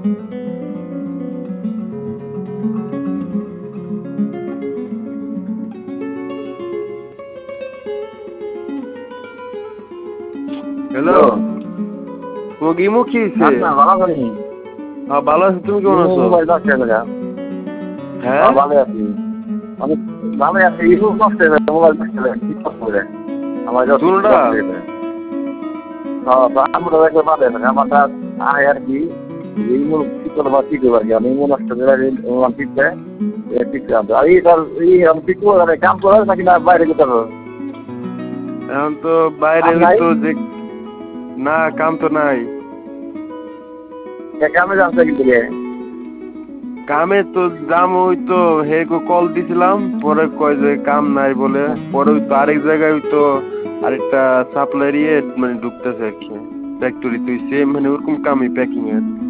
Hello, hello. তোমাকে imo কি হয়েছে? না ভালো করি। হ্যাঁ ভালো আছি, তুমি কেমন আছো? মোবাইল নষ্ট হয়ে গেছে। হ্যাঁ ভালো আছি। অনেক ভালো আছে। ইউটিউব নষ্ট হয়ে গেছে, মোবাইল নষ্ট হয়ে গেছে, ঠিক করে আমার যত দুটা নষ্ট হয়ে গেছে। আমরা একবার বাদে আমারটা আয় আর কি ইমো ঠিক করে বা ঠিক হবে আর কি। আমি ইমো নষ্ট করে ঠিকছে ঠিক আছে। আর আমি ঠিক করে কাম করে নাকি না বাইরে যেতে হবে? এখন তো বাইরে কাম নাই, হইতো যে, না কাম তো নাই। কামে যাচ্ছে কিন্তু কামে তো জাম হইতো, হেগো কল দিছিলাম, পরে কয় যে কাম নাই বলে। পরে হইতো আরেক জায়গায় হইতো আরেকটা সাপ্লাইয়ের মানে ঢুকতেছে আর কি, ফ্যাক্টরি তুই সেম মানে ওরকম কামই প্যাকিং এর।